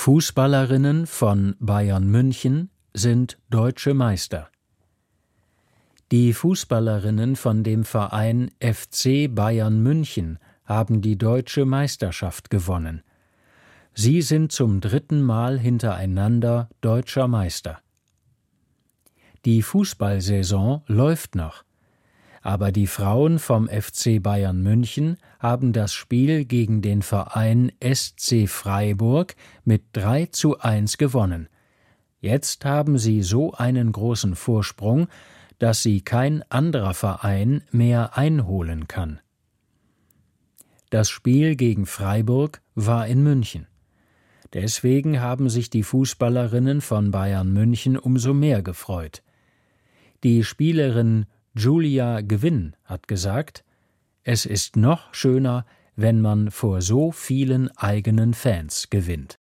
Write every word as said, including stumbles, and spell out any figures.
Fußballerinnen von Bayern München sind deutsche Meister. Die Fußballerinnen von dem Verein F C Bayern München haben die deutsche Meisterschaft gewonnen. Sie sind zum dritten Mal hintereinander deutscher Meister. Die Fußballsaison läuft noch, aber die Frauen vom F C Bayern München haben das Spiel gegen den Verein S C Freiburg mit drei zu eins gewonnen. Jetzt haben sie so einen großen Vorsprung, dass sie kein anderer Verein mehr einholen kann. Das Spiel gegen Freiburg war in München. Deswegen haben sich die Fußballerinnen von Bayern München umso mehr gefreut. Die Spielerin Julia Gewinn hat gesagt: Es ist noch schöner, wenn man vor so vielen eigenen Fans gewinnt.